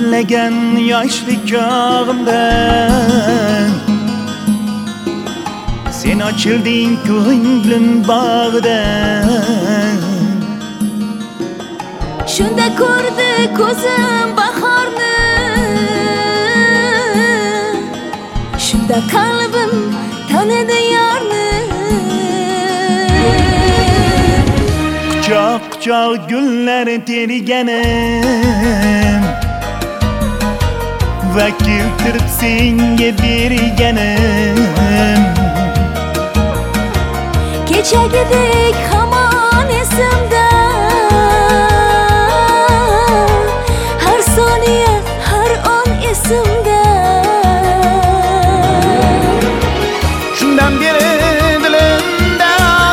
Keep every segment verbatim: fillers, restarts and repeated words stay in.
güllagan yoshlik chog'imdan sen ochilding ko'nglim bog'idan. Shunda ko'rdi ko'zim bahorni, shunda qalbim tanidi yorni. Quchoq quchoq gullar terganim va keltirib senga berganim. Kechagidek hamon esimda, har soniya har on esimda. Shundan beri dilimda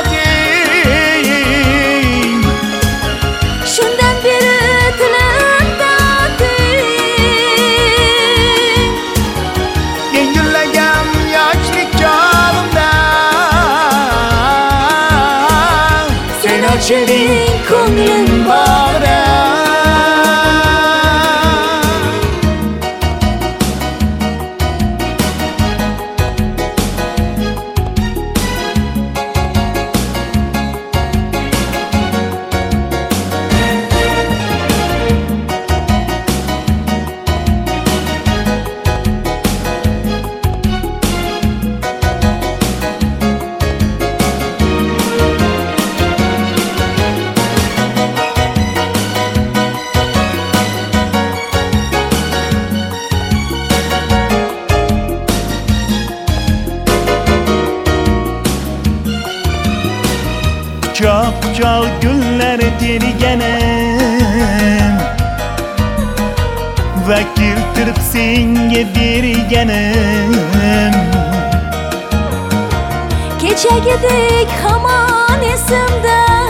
oting, shundan beri tilimda oting. men gullagan yoshlik chog'imda sen ochilding ko'nglim bog'idan. Quchoq quchoq gullar terganim va keltirib senga berganim. Kechagidek hamon esimda,